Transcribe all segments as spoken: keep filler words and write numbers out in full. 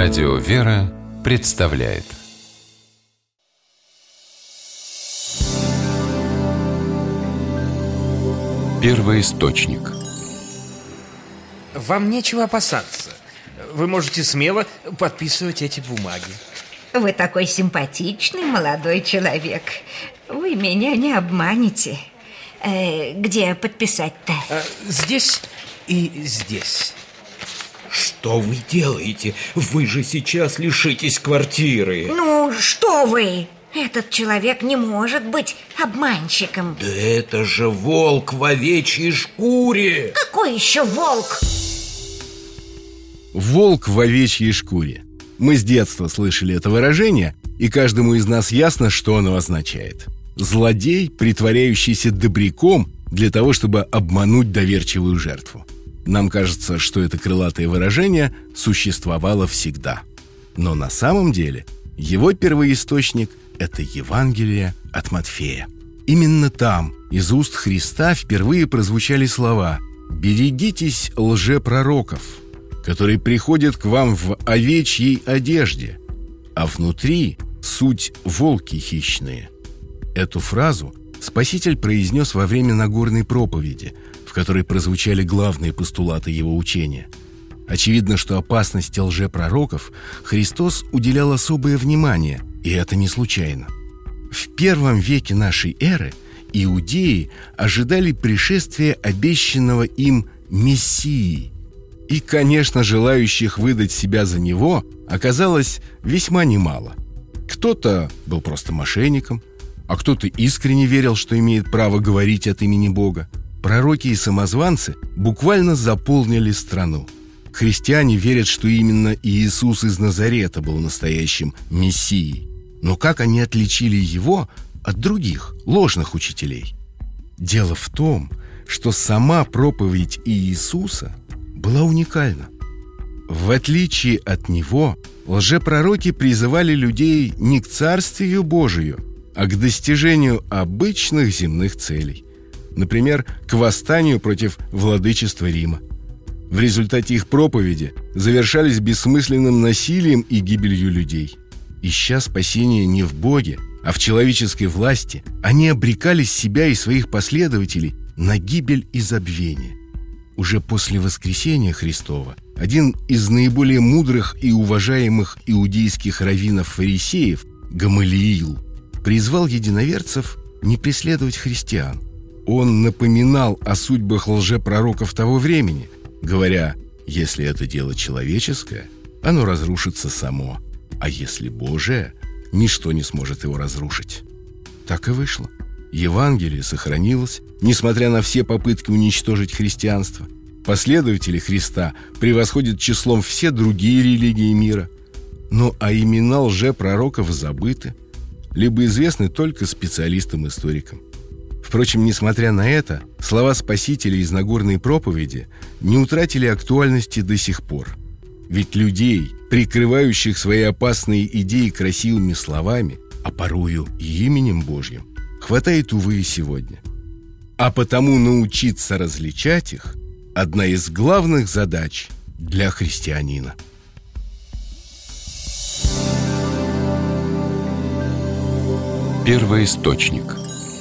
Радио «Вера» представляет Первоисточник. Вам нечего опасаться. Вы можете смело подписывать эти бумаги. Вы такой симпатичный молодой человек. Вы меня не обманете. Э, где подписать-то? А, здесь и здесь. Что вы делаете? Вы же сейчас лишитесь квартиры. Ну, что вы? Этот человек не может быть обманщиком. Да это же волк в овечьей шкуре. Какой еще волк? Волк в овечьей шкуре. Мы с детства слышали это выражение, и каждому из нас ясно, что оно означает. Злодей, притворяющийся добряком для того, чтобы обмануть доверчивую жертву. Нам кажется, что это крылатое выражение существовало всегда. Но на самом деле его первоисточник – это Евангелие от Матфея. Именно там, из уст Христа, впервые прозвучали слова «Берегитесь лжепророков, которые приходят к вам в овечьей одежде, а внутри суть волки хищные». Эту фразу Спаситель произнес во время Нагорной проповеди, в которой прозвучали главные постулаты его учения. Очевидно, что опасности лжепророков Христос уделял особое внимание, и это не случайно. В первом веке нашей эры иудеи ожидали пришествия обещанного им Мессии. И, конечно, желающих выдать себя за него оказалось весьма немало. Кто-то был просто мошенником, а кто-то искренне верил, что имеет право говорить от имени Бога. Пророки и самозванцы буквально заполнили страну. Христиане верят, что именно Иисус из Назарета был настоящим Мессией. Но как они отличили его от других ложных учителей? Дело в том, что сама проповедь Иисуса была уникальна. В отличие от него, лжепророки призывали людей не к Царствию Божию, а к достижению обычных земных целей. Например, к восстанию против владычества Рима. В результате их проповеди завершались бессмысленным насилием и гибелью людей. Ища спасения не в Боге, а в человеческой власти, они обрекали себя и своих последователей на гибель и забвение. Уже после воскресения Христова один из наиболее мудрых и уважаемых иудейских раввинов-фарисеев, Гамалиил, призвал единоверцев не преследовать христиан. Он напоминал о судьбах лжепророков того времени, говоря: если это дело человеческое, оно разрушится само, а если Божие, ничто не сможет его разрушить. Так и вышло. Евангелие сохранилось, несмотря на все попытки уничтожить христианство. Последователи Христа превосходят числом все другие религии мира. Но а имена лжепророков забыты, либо известны только специалистам-историкам. Впрочем, несмотря на это, слова Спасителя из Нагорной проповеди не утратили актуальности до сих пор. Ведь людей, прикрывающих свои опасные идеи красивыми словами, а порою и именем Божьим, хватает, увы, и сегодня. А потому научиться различать их – одна из главных задач для христианина. Первоисточник.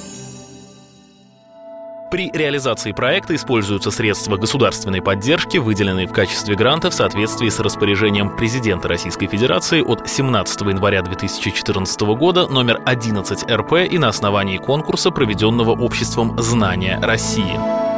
При реализации проекта используются средства государственной поддержки, выделенные в качестве гранта в соответствии с распоряжением президента Российской Федерации от семнадцатого января две тысячи четырнадцатого года номер одиннадцать эр пэ и на основании конкурса, проведенного обществом «Знания России».